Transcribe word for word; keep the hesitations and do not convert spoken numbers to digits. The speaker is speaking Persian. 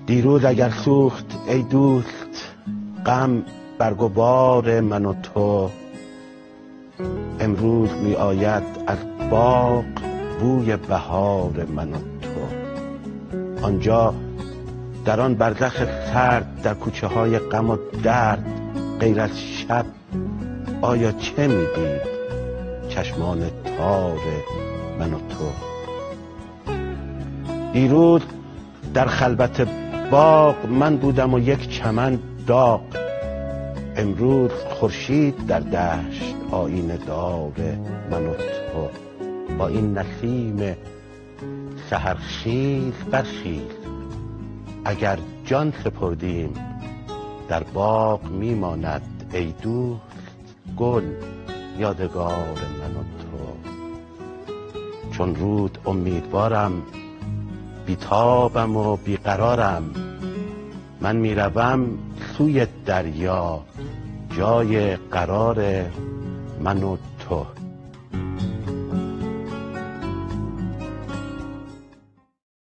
دیروز اگر سوخت ای دوست غم برگ و بار من و تو، امروز می آید از باغ بوی بهار من و تو. آنجا در آن برزخ سرد در کوچه های غم و درد، غیر از شب آیا چه می دید چشمان تار من و تو؟ دیروز در خلوت باغ من بودم و یک چمن داغ، امروز خورشید در دشت آینه دار من و تو. با این نسیم سحرخیز برخیز، اگر جان سپردیم در باغ میماند ای دوست گل یادگار من و تو. چون رود امیدوارم بیتابم و بیقرارم، من میروم سوی دریا جای قرار من و تو.